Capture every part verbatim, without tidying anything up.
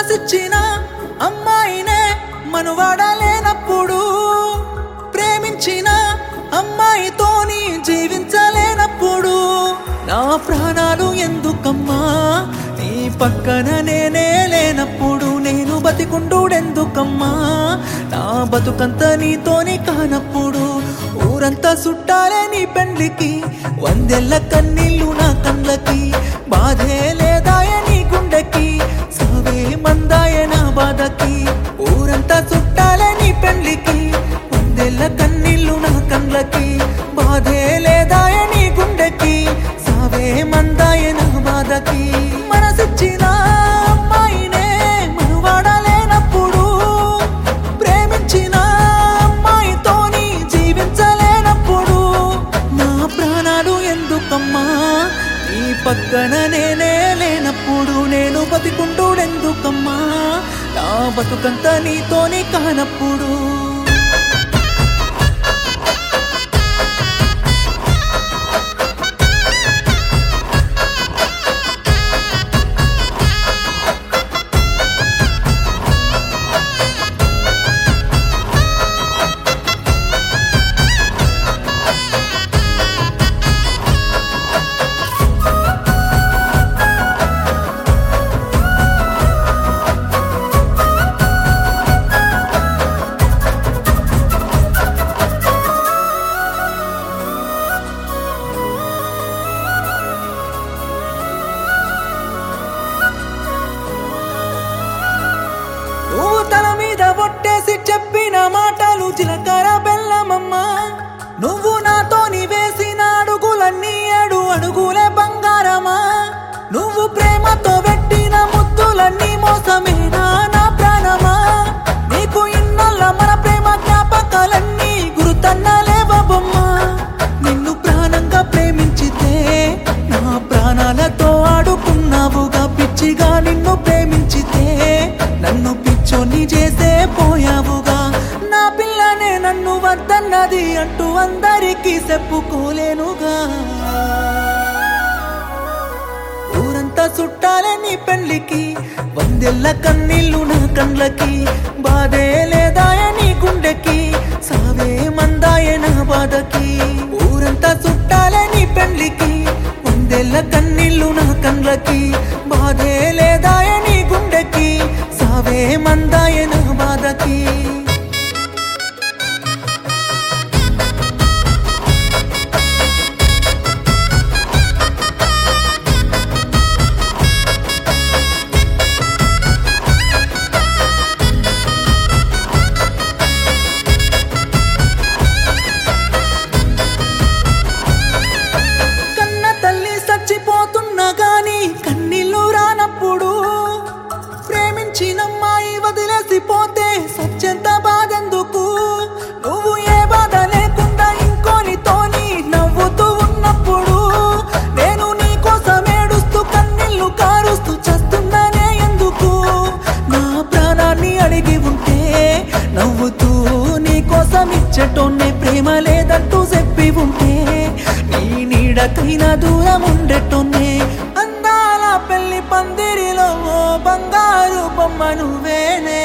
మనసిచ్చిన అమ్మాయినే మనువాడలేనప్పుడు, ప్రేమించిన అమ్మాయితోని జీవించలేనప్పుడు, నా ప్రాణాలు ఎందుకమ్మా నీ పక్కన నేనే లేనప్పుడు, నేను బతికుండుడెందుకమ్మా నా బతుకంత నీతోని కానప్పుడు, ఊరంతా చుట్టాలే నీ పెండ్లికి వందెల్ల కన్నీళ్ళు నా కళ్ళకి, బాధే లేదాయ నీ గుండెకి సావే మందాయ నా బాధకి, ఊరంతా చుట్టాలే నీ పెండ్లికి వందెల్ల కన్నీళ్ళు నా కళ్ళకి, బాధే లేదాయ నీ గుండెకి సావే మందాయ నా బాధకి. మనసిచ్చిన అమ్మాయినే మనువాడలేనప్పుడు, ప్రేమించిన అమ్మాయితోని జీవించలేనప్పుడు, నా ప్రాణాలు ఎందుకమ్మా నీ పక్కన నేనే లేనప్పుడు, నేను బతికుండుడెందుకమ్మా నా బతుకంత నీతోని కానప్పుడు. నువ్వు తల మీద ఒట్టేసి చెప్పిన మాటలు జీలకర్ర బెల్లమమ్మా, నువ్వు నాతోని వేసిన అడుగులన్నీ ఏడు అడుగులే బంగారమా, నువ్వు ప్రేమతో పెట్టిన ముద్దులన్నీ మోసమేనా నా ప్రాణమా, నీకు ఇన్నల్ల మన ప్రేమ జ్ఞాపకాలన్నీ గుర్తన్నలేవా బొమ్మా, నిన్ను ప్రాణంగా ప్రేమించితే నా ప్రాణాలతో ఆడుకున్నావుగా, పిచ్చిగా నిన్ను ప్రేమించితే నన్ను పిచ్చోని చేసే పోయావుగా, నా పిల్లనే నన్ను వద్దన్నది అంటూ అందరికీ చెప్పుకోలేనుగా, ఊరంతా చుట్టాలే నీ పెళ్లికి వందెల్ల కన్నీళ్ళు నా కండ్లకి, బాధే లేదాయ నీ గుండెకి సావే మందాయ నా బాధకి, ఊరంతా చుట్టాలే నీ పెళ్లికి వందెల్ల కన్నీళ్ళు నా కండ్లకి, బాధే లేదాయ నీ గుండెకి సావే మందాయ నా బాధకి. కన్న తల్లి చచ్చిపోతున్నా గాని కన్నీళ్ళు రానప్పుడు, ప్రేమించినమ్మాయి వదిలేసిపోతే సత్యంత బాధెందుకు, నువ్వు ఏ బాధ లేకుండా ఇంకోనితోని నవ్వుతూ ఉన్నప్పుడు, నేను నీ కోసం ఏడుస్తూ కన్నీళ్ళు కారుస్తూ చస్తున్నానే ఎందుకు, నా ప్రాణాన్ని అడిగి ఉంటే నవ్వుతూ నీ కోసం ఇచ్చటోన్నే, ప్రేమ లేదంటూ చెప్పి ఉంటే నీ నీడకైనా దూరం ఉండటోన్నే, అందాల పెళ్లి పందిరిలో బంగారు బొమ్మ నువ్వేనే,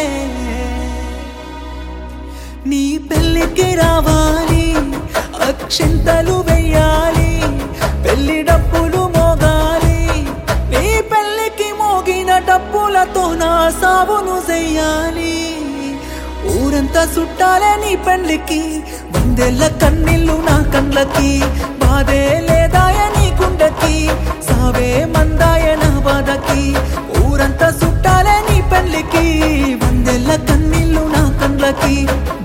నీ పెళ్లికి రావాలి అక్షింతలు వెయ్యాలి, పెళ్లి డప్పులు మోగాలి, నీ పెళ్లికి మోగిన డప్పులతో నా సావును చెయ్యాలి, ఊరంతా చుట్టాలే నీ పెళ్లికి వందెల్ల కన్నీళ్ళు నా కండ్లకి, బాధే లేదాయ నీ గుండెకి సావే మందాయ నా బాధకి, ఊరంతా చుట్టాలే నీ పెళ్లికి వందెల్ల కన్నీళ్ళు నా కండ్లకి,